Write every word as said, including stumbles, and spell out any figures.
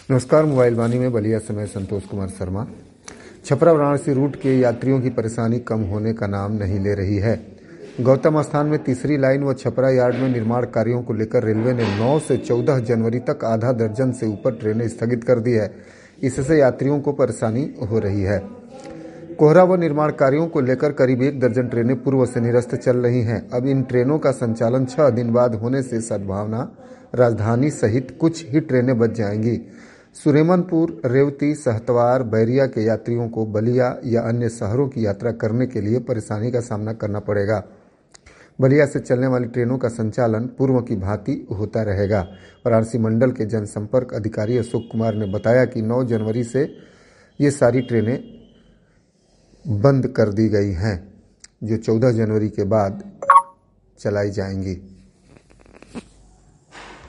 नमस्कार। मोबाइल वाणी में बलिया से मैं संतोष कुमार शर्मा। छपरा वाराणसी रूट के यात्रियों की परेशानी कम होने का नाम नहीं ले रही है। गौतम स्थान में तीसरी लाइन व छपरा यार्ड में निर्माण कार्यों को लेकर रेलवे ने नौ से चौदह जनवरी तक आधा दर्जन से ऊपर ट्रेनें स्थगित कर दी है। इससे यात्रियों को परेशानी हो रही है। कोहरा व निर्माण कार्यों को लेकर करीब एक दर्जन ट्रेनें पूर्व से निरस्त चल रही हैं। अब इन ट्रेनों का संचालन छह दिन बाद होने से सद्भावना राजधानी सहित कुछ ही ट्रेनें बच जाएंगी। सुरेमनपुर, रेवती, सहतवार, बैरिया के यात्रियों को बलिया या अन्य शहरों की यात्रा करने के लिए परेशानी का सामना करना पड़ेगा। बलिया से चलने वाली ट्रेनों का संचालन पूर्व की भांति होता रहेगा। वाराणसी मंडल के जनसंपर्क अधिकारी अशोक कुमार ने बताया कि नौ जनवरी से ये सारी ट्रेनें बंद कर दी गई हैं, जो चौदह जनवरी के बाद चलाई जाएंगी।